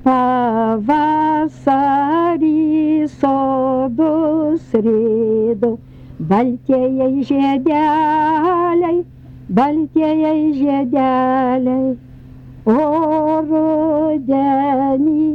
Pavasarį sodus rydo, baltieji žiedeliai, baltieji žiedeliai, o rudenį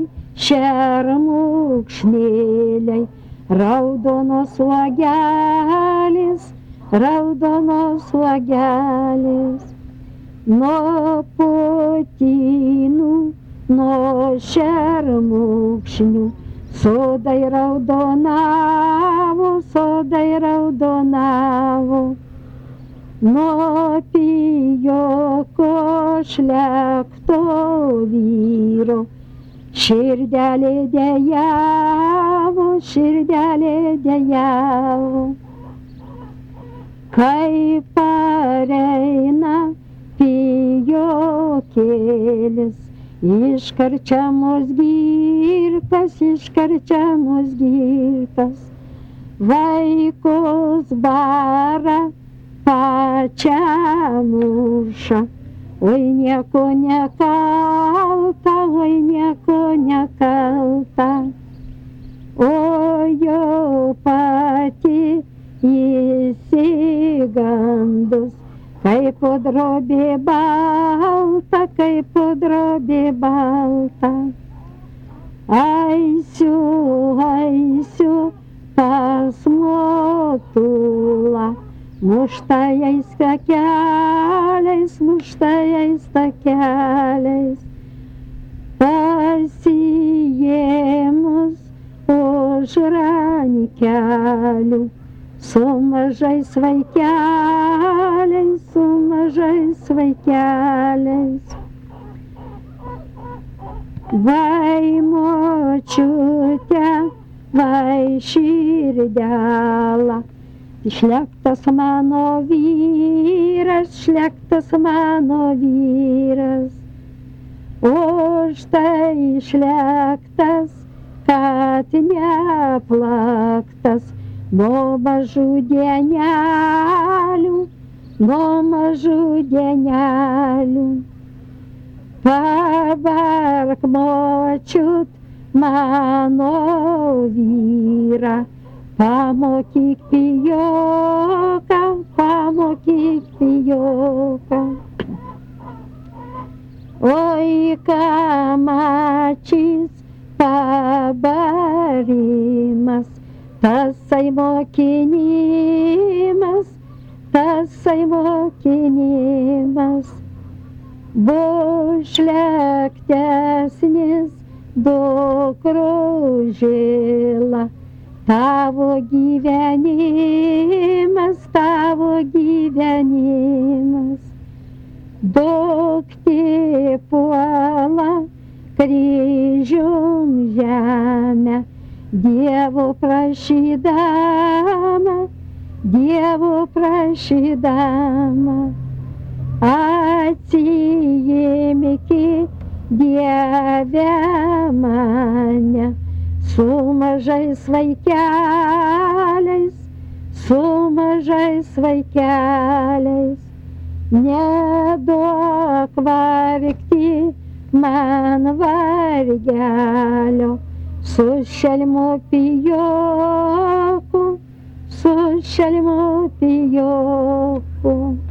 šermukšnėliai, raudonos uogelės, raudonos uogelės, nuo putinų, nuo šermukšnių, sodai raudonavo, sodai raudonavo, nuo pijoko šlekto vyro, širdelė dejavo, širdelė dejavo. Kai pareina pijokėlis, iškarčiamos girtas, iškarčiamos girtas, vaikus bara, pačią muša, oi nieko nekalta, oi nieko nekalta, o jau pati įsigandus, kaip drobė balta, kaip drobė balta. Aisiu, aisiu pas motulą, muštajais takeliais, muštajais takeliais, pasiėmus už rankelių, su mažais vaikeliais, su mažais vaikeliais. Vai močiute, vai širdela, šlektas mano vyras, šlektas mano vyras, o štai šlektas, kad neplaktas, nuo mažų dienelių, nuo mažų dienelių. Pabark močiut mano vyrą, pamokyk pijoką, pamokyk pijoką. Oi, kamačys pabarimas, tasai mokinimas, tasai mokinimas, bus šlektesnis dukružėla, tavo gyvenimas, tavo gyvenimas. Duktė puola kryžium žemę, Dievo prašydama, Dievo prašydama, atsiimki Dieve mane, su mažais vaikeliais, su mažais vaikeliais. Neduok vargti man vargelio, su šelmu pijoku, su šelmu pijoku.